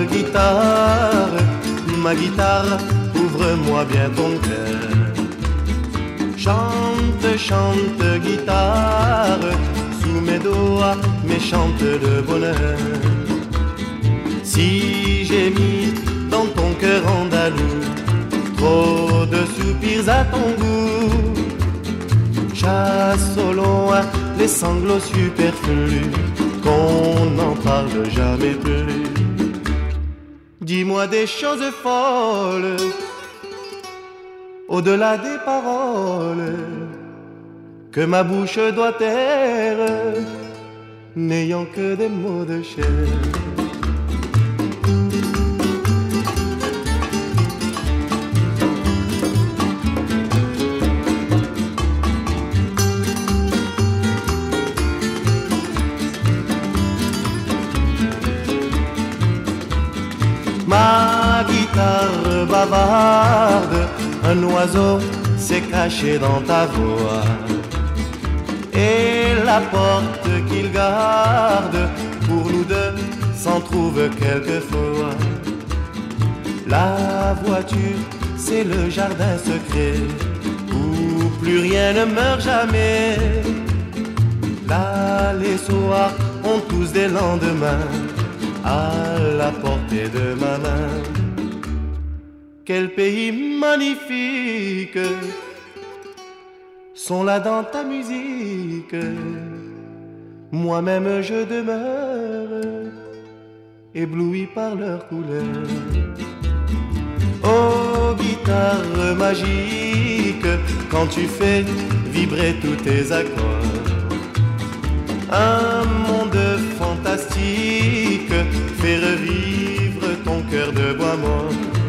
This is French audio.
guitare, ma guitare, ouvre-moi bien ton cœur. Chante, chante, guitare, sous mes doigts, mais chante le bonheur. Si j'ai mis dans ton cœur andalou trop de soupirs à ton goût, chasse au loin les sanglots superflus, qu'on n'en parle jamais plus. Dis-moi des choses folles, au-delà des paroles, que ma bouche doit taire, n'ayant que des mots de chair. Ma guitare bavarde, un oiseau s'est caché dans ta voix, et la porte qu'il garde pour nous deux s'en trouve quelquefois. La voiture, c'est le jardin secret où plus rien ne meurt jamais. Là, les soirs ont tous des lendemains à la portée de ma main. Quel pays magnifique sont là dans ta musique. Moi-même je demeure ébloui par leurs couleurs. Oh guitare magique, quand tu fais vibrer tous tes accords, un monde fantastique fait revivre ton cœur de bois mort.